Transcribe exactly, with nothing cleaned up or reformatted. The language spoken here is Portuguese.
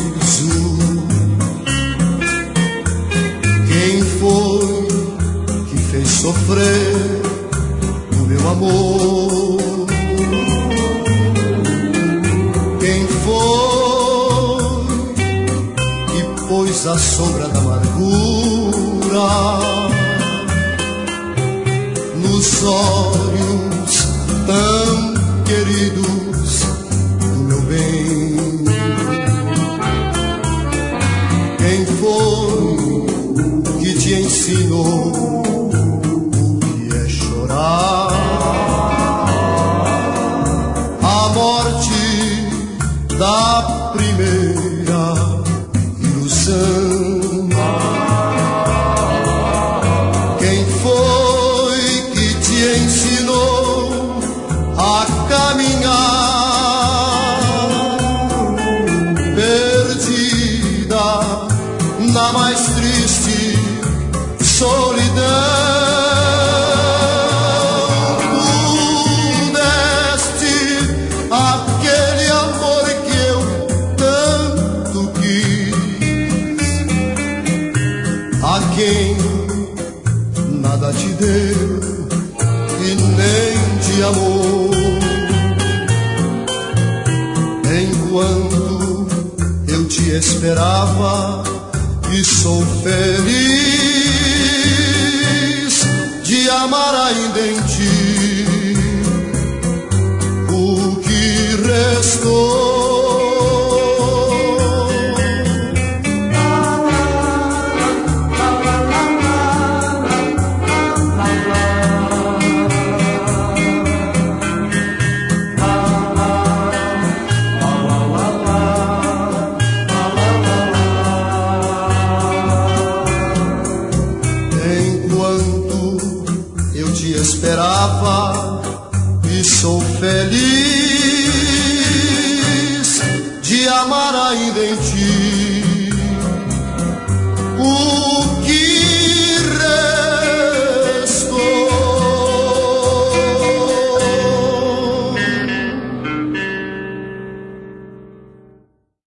Quem foi que fez sofrer o meu amor? Quem foi que pôs a sombra da amargura nos olhos tão queridos do meu bem? Quem foi que te ensinou o que é chorar? A morte da primeira ilusão. Quem foi que te ensinou a caminhar perdida na mais triste solidão? Tu deste aquele amor que eu tanto quis a quem nada te deu e nem te amou. Enquanto eu te esperava e sou feliz de amar ainda em ti o que restou. Eu te esperava e sou feliz de amar ainda em ti